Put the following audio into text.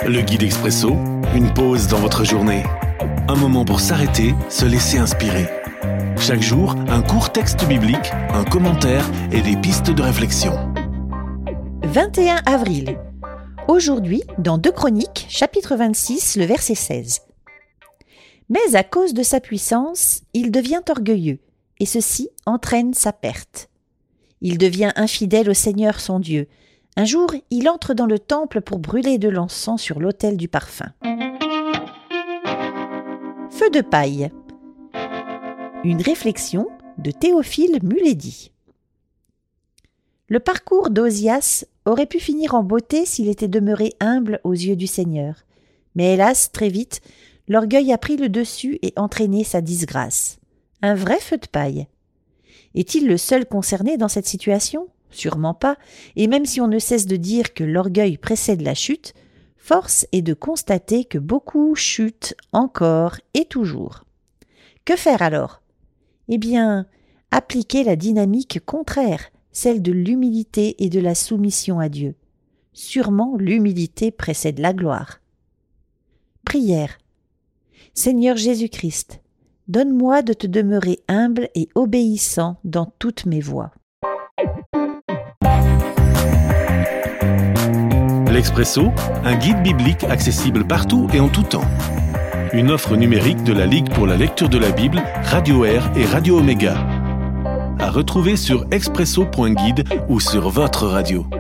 Le guide expresso, une pause dans votre journée. Un moment pour s'arrêter, se laisser inspirer. Chaque jour, un court texte biblique, un commentaire et des pistes de réflexion. 21 avril. Aujourd'hui, dans 2 Chroniques, chapitre 26, le verset 16. Mais à cause de sa puissance, il devient orgueilleux, et ceci entraîne sa perte. Il devient infidèle au Seigneur son Dieu. Un jour, il entre dans le temple pour brûler de l'encens sur l'autel du parfum. Feu de paille. Une réflexion de Théophile Muledi. Le parcours d'Ozias aurait pu finir en beauté s'il était demeuré humble aux yeux du Seigneur. Mais hélas, très vite, l'orgueil a pris le dessus et entraîné sa disgrâce. Un vrai feu de paille. Est-il le seul concerné dans cette situation ? Sûrement pas, et même si on ne cesse de dire que l'orgueil précède la chute, force est de constater que beaucoup chutent encore et toujours. Que faire alors ? Eh bien, appliquer la dynamique contraire, celle de l'humilité et de la soumission à Dieu. Sûrement l'humilité précède la gloire. Prière. Seigneur Jésus-Christ, donne-moi de te demeurer humble et obéissant dans toutes mes voies. L'Expresso, un guide biblique accessible partout et en tout temps. Une offre numérique de la Ligue pour la lecture de la Bible, Radio Air et Radio Omega. À retrouver sur expresso.guide ou sur votre radio.